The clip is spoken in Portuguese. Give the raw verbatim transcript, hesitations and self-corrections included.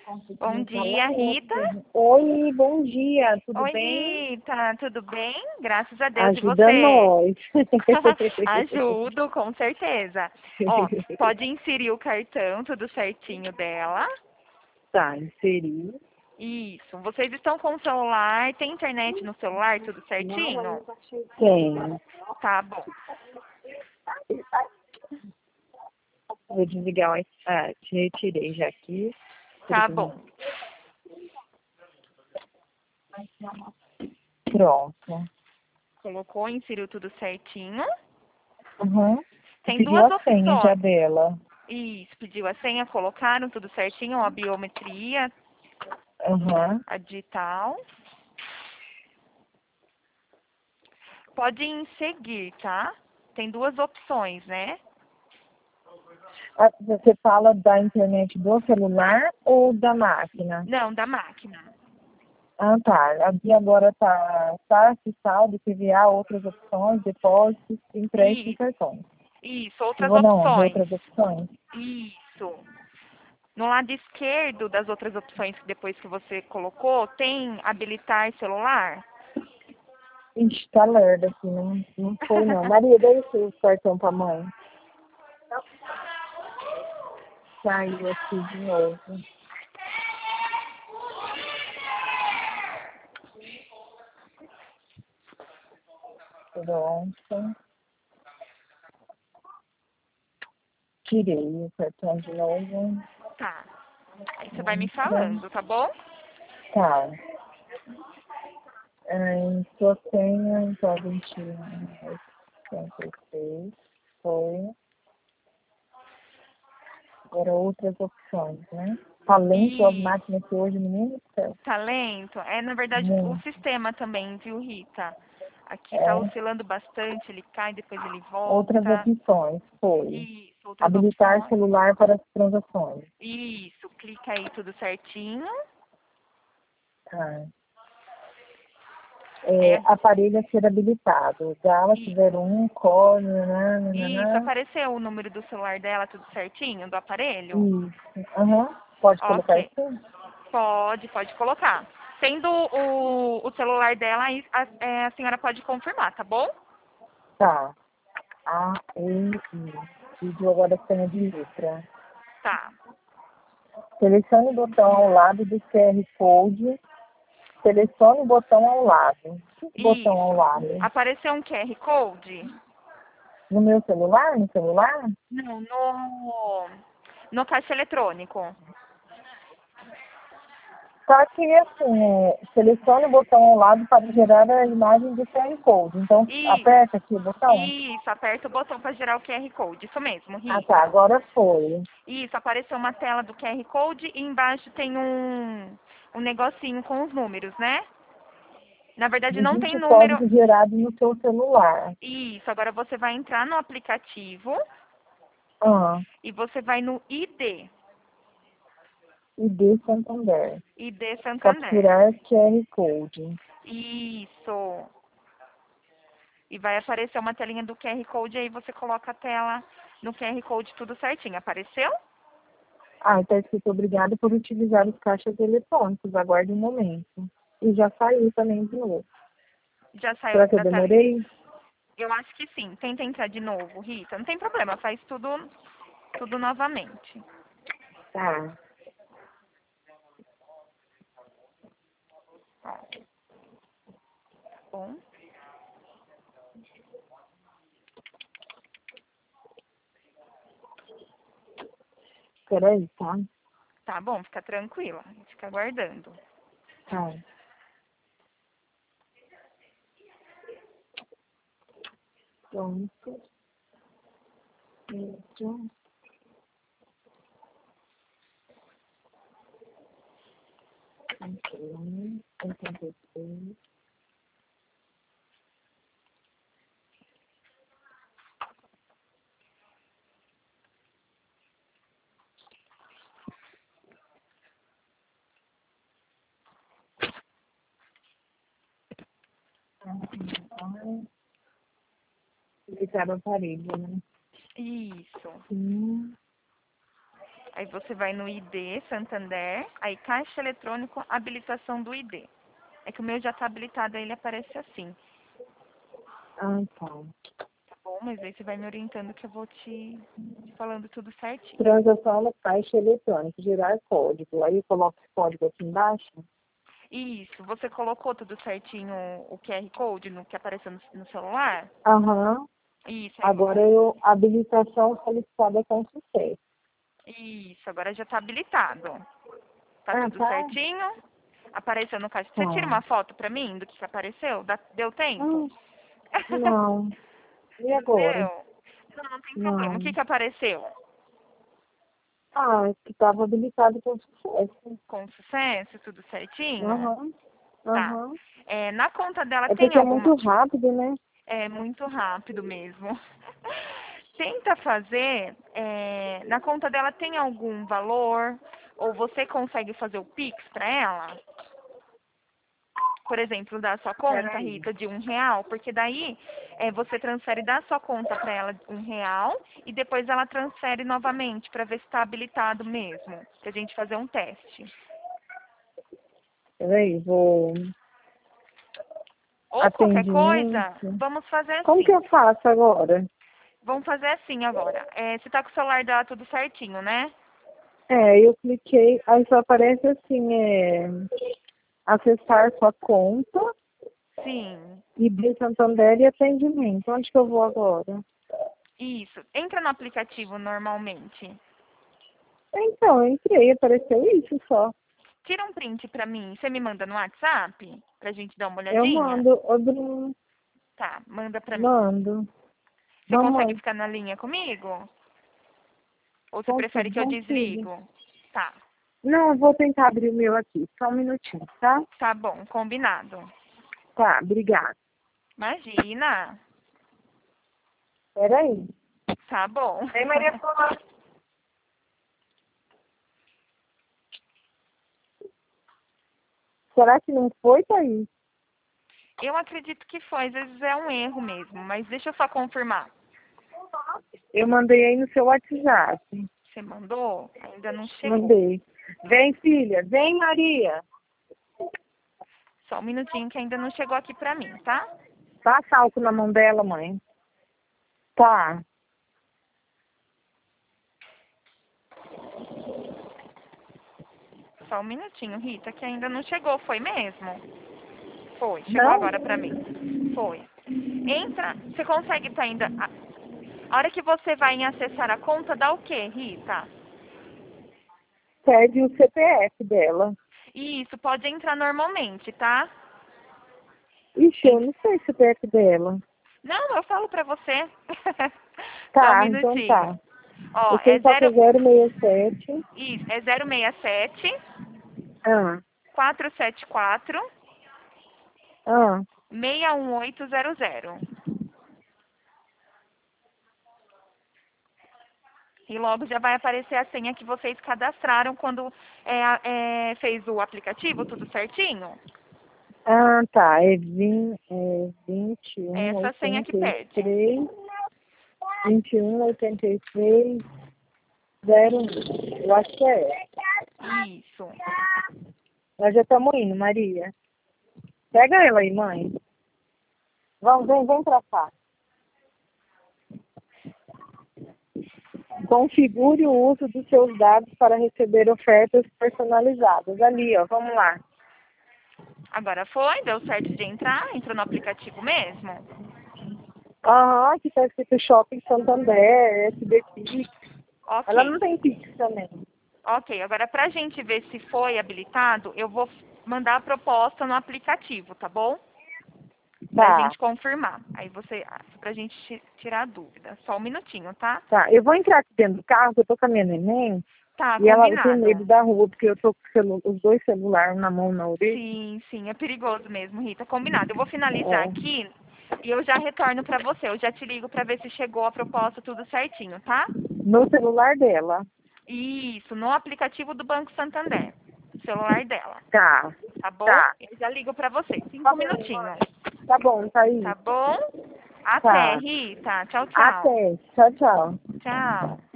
Bom dia, Rita. Oi, bom dia, tudo Oi, bem? Rita, tudo bem? Graças a Deus. E Ajuda você? nós. Ajudo, com certeza. Ó, pode inserir o cartão, tudo certinho dela. Tá, inseri. Isso. Vocês estão com o celular? Tem internet no celular, tudo certinho? Tem. Tá bom. Vou desligar o Wi-Fi. Ah, te retirei já aqui. Tá bom. Pronto. Colocou, inseriu tudo certinho. Uhum. Tem Pediu duas a senha já opções. dela. Isso, pediu a senha, colocaram tudo certinho, a biometria, Uhum. a digital. Pode ir em seguir, tá? Tem duas opções, né? Ah, você fala da internet do celular ou da máquina? Não, da máquina. Ah, tá. Aqui agora tá saque, saldo, P V A, outras opções, depósitos, empréstimo e Isso, cartões. isso, outras Chegou na onde? opções. Outras opções? Isso. No lado esquerdo das outras opções que depois que você colocou, tem habilitar celular? Ixi, tá lerda aqui, não, não foi não. Maria, dá esse o cartão pra mãe. Saiu aqui de novo. Pronto. Tirei o cartão de novo. Tá. Aí você vai me falando, tá bom? Tá. Aí, sua senha, então, vinte e um, oitenta e seis, foi. Agora outras opções, né? Talento, as E máquinas que hoje, menino do céu. talento é, na verdade, o Muito. sistema também, viu, Rita? Aqui tá É. oscilando bastante, ele cai, depois ele Outras volta. opções, foi. Isso, outras Habilitar opções. celular para as transações. Isso, clica aí tudo certinho. Tá. Aí, É, a- aparelho a ser habilitado. Galaxy i- zero um, Core, nananana. isso, apareceu o número do celular dela, tudo certinho, do aparelho? Isso. Aham. Pode colocar Ok, isso? pode, pode colocar. Sendo o, o celular dela, aí a, é, a senhora pode confirmar, tá bom? Tá. A, E, I. Pediu agora a senha de letra. Tá. Selecione o botão ao lado do Q R Code. Selecione o botão ao lado. Que botão ao Isso. lado? Apareceu um Q R Code? No meu celular? No celular? Não, no, no caixa eletrônico. Só que assim, é, selecione o botão ao lado para gerar a imagem do Q R Code. Então, Isso, aperta aqui o botão. isso, aperta o botão para gerar o Q R Code. Isso mesmo, Ah, tá. Rita. Agora foi. Isso, apareceu uma tela do Q R Code e embaixo tem um, um negocinho com os números, né? Na verdade, não tem Digite o número. código gerado no seu celular. Isso, agora você vai entrar no aplicativo Ah, e você vai no I D, I D Santander. I D Santander. Capturar Q R Code. Isso. E vai aparecer uma telinha do Q R Code, aí você coloca a tela no Q R Code tudo certinho. Apareceu? Ah, está escrito obrigado por utilizar os caixas eletrônicos. Aguarde um momento. E já saiu também de novo. Já saiu Será que eu da tela. demorei? Eu acho que sim. Tenta entrar de novo, Rita. Não tem problema, faz tudo, tudo novamente. Tá. Ó, bom. Peraí, tá? Tá bom, fica tranquila. Fica aguardando. Tá. Pronto. Isso. Ok. oitenta e seis. Ficar no aparelho, né? Isso. Sim. Aí você vai no I D, Santander, aí caixa eletrônico, habilitação do I D. É que o meu já tá habilitado, aí ele aparece assim. Ah, tá. Tá bom? Mas aí você vai me orientando que eu vou te falando tudo certinho. Transação no caixa eletrônico, gerar código. Aí eu coloco esse código aqui embaixo. Isso, você colocou tudo certinho o Q R Code no que apareceu no, no celular? Aham. Isso, aí Agora eu, habilitação solicitada com sucesso. Isso, agora já tá habilitado. Tá Ah, tudo tá? certinho? Apareceu no caixa. Você tira Tá. uma foto pra mim do que apareceu? Dá- Deu tempo? Hum, não. E Não agora? deu? Não, não tem problema. O que Não. que apareceu? Ah, que estava habilitado com sucesso. Com sucesso, tudo certinho? Aham. Tá. Aham. É, na conta dela É tem porque é alguma... muito rápido, né? É muito rápido mesmo. Tenta fazer... é, na conta dela tem algum valor? Ou você consegue fazer o Pix pra ela? Por exemplo, da sua conta, Peraí. Rita, de um real, porque daí é, você transfere da sua conta para ela um real e depois ela transfere novamente para ver se está habilitado mesmo, para a gente fazer um teste. Peraí, vou. Ou qualquer coisa, Atendimento. vamos fazer Como que assim. eu faço agora? Vamos fazer assim agora. É, você tá com o celular dela tudo certinho, né? É, eu cliquei, aí só aparece assim, é. Acessar sua conta, Sim. I D Santander e atendimento. Onde que eu vou agora? Isso. Entra no aplicativo normalmente. Então, eu entrei, apareceu isso só. Tira um print pra mim. Você me manda no WhatsApp pra gente dar uma Eu olhadinha? mando, ô Bruno, Tá, manda pra mim. mando. Você consegue Vamos, ficar na linha comigo? Ou você prefere consigo, que eu consigo. desligo? Tá, Não, eu vou tentar abrir o meu aqui, só um minutinho, tá? tá bom, combinado. Tá, obrigada. Imagina. Peraí. Tá bom. Ei, Maria Flor. Será que não foi, Thaís? Eu acredito que foi, às vezes é um erro mesmo, mas deixa eu só confirmar. Eu mandei aí no seu WhatsApp. Você mandou? Ainda não chegou. Mandei. Vem, filha. Vem, Maria. Só um minutinho que ainda não chegou aqui pra mim, tá? Passa álcool na mão dela, mãe. Tá. Só um minutinho, Rita, que ainda não chegou, foi mesmo? Foi, chegou Não? agora pra mim. Foi. Entra, você consegue tá ainda... A a hora que você vai em acessar a conta, dá o quê, Rita? Pede o C P F dela. Isso, pode entrar normalmente, tá? Ixi, eu Entra. não sei o C P F dela. Não, eu falo pra você. Só um Tá, então minutinho. tá. Ó, Eu é sei só que zero... é zero seis sete. Isso, é zero seis sete, Ah, quatro sete quatro, ah. seis um oito zero zero. E logo já vai aparecer a senha que vocês cadastraram quando é, a- é, fez o aplicativo, tudo certinho? Ah, tá. É, vinte, é vinte e É um, essa senha que oitenta e pede. três, vinte e um, oitenta e três, zero um. Eu acho que é. Isso. Nós já estamos indo, Maria. Pega ela aí, mãe. Vamos, vem, vem pra cá. Configure o uso dos seus dados para receber ofertas personalizadas. Ali, ó, vamos lá. Agora foi, deu certo de entrar, entrou no aplicativo mesmo? Aham, aqui tá escrito Shopping Santander, S B Pix. Ela Ok. não tem Pix também. Ok, agora pra gente ver se foi habilitado, eu vou mandar a proposta no aplicativo, tá bom? Pra Tá, gente confirmar. Aí você, ah, pra gente ti- tirar a dúvida. Só um minutinho, tá? tá. Eu vou entrar aqui dentro do carro, que eu tô com a minha neném, Tá, e ela tem combinado. medo da rua, porque eu tô com o celu- os dois celulares, um na mão e na orelha. Sim, sim, é perigoso mesmo, Rita. Combinado. Eu vou finalizar É, aqui e eu já retorno pra você. Eu já te ligo pra ver se chegou a proposta tudo certinho, tá? no celular dela. Isso, no aplicativo do Banco Santander. Celular dela, Tá, tá bom? tá. Eu já ligo pra você. Tá Cinco bom, mãe. minutinhos, Tá bom, tá aí. tá bom? Até, Tá. Rita. Tchau, tchau. Até. Tchau, tchau. Tchau.